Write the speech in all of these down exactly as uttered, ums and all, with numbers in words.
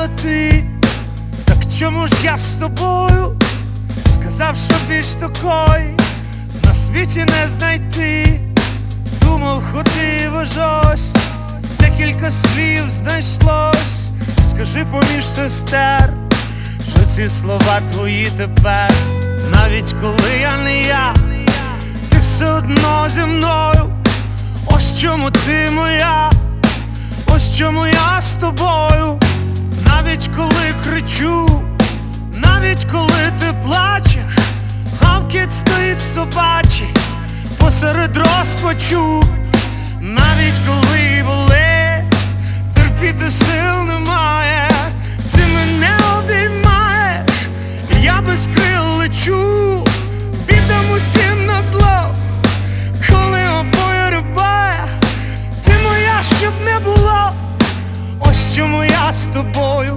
спитала ти, так чому ж я з тобою? Сказав, що більш такої на світі не знайти. Думав, ходив аж ось, декілька слів знайшлось. Скажи поміж сестер, що ці слова твої тепер. Навіть коли я не я, ти все одно зі мною. Ось чому ти моя, ось чому я з тобою. Навіть коли кричу, навіть коли ти плачеш, гавкіт стоїть собачий посеред розпачу. Навіть коли болить, терпіти сил немає, ти мене обіймаєш, і я без крил лечу. Бідам усім назло, коли обоє рибає, ти моя, щоб не було. Ось чому я з тобою.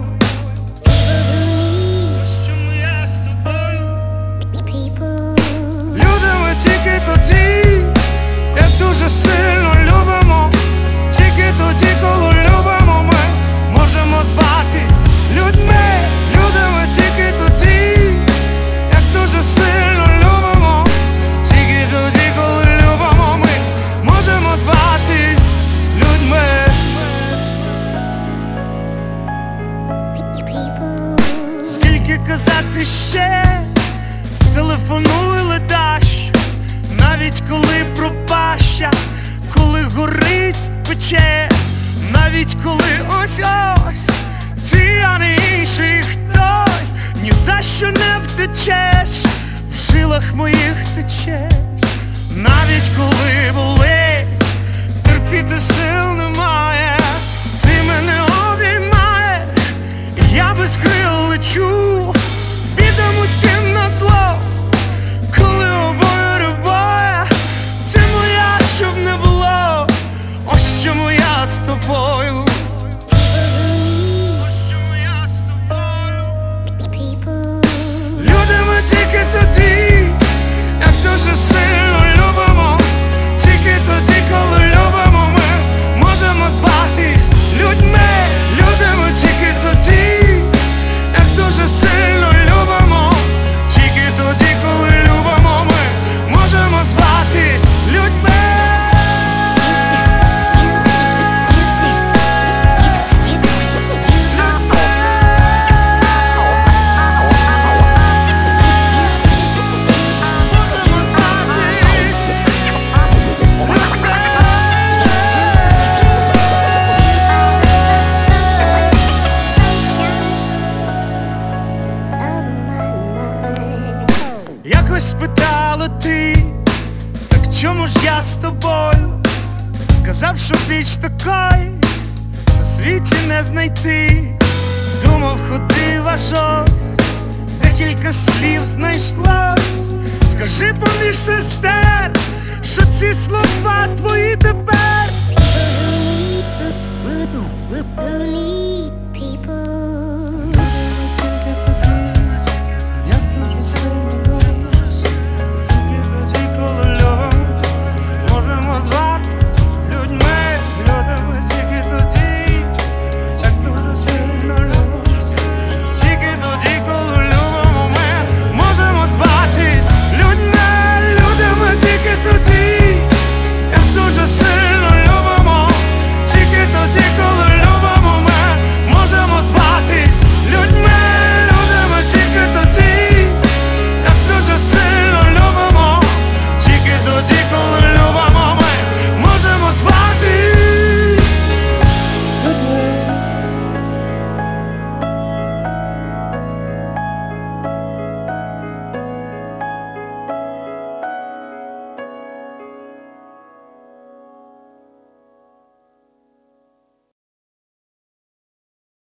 Ось чому я з тобою. Любимо тільки тоді, як дуже сильно любимо. Тільки тоді, коли любимо, ми можемо зватись людьми. Любимо тільки тоді, як дуже сильно любимо. Тільки тоді, коли любимо, ми можемо зватись людьми. Скільки казати ще, телефонуй ледаш, навіть коли пропаща, коли горить пече, навіть коли ось-ось ти, а не інший хтось. Ні за що не втечеш, в жилах моїх течеш. Навіть коли болить, терпіти сил немає, ти мене обіймаєш, і я без крил лечу. Бідам усім назло, коли обоє рибає, ти моя, щоб не було. Ось чому я з тобою. Ось чому я з тобою. Любимо тільки тоді, як дуже сильно любимо. Тільки тоді, коли любимо, ми можемо зватись людьми. Любимо тільки тоді, як дуже сильно любимо. Тільки тоді, коли любимо, ми можемо зватись людьми. Якось спитала ти, так чому ж я з тобою? Сказав, що більш такої на світі не знайти. Думав, ходив аж ось, декілька слів знайшлось. Скажи поміж сестер, що ці слова твої тепер.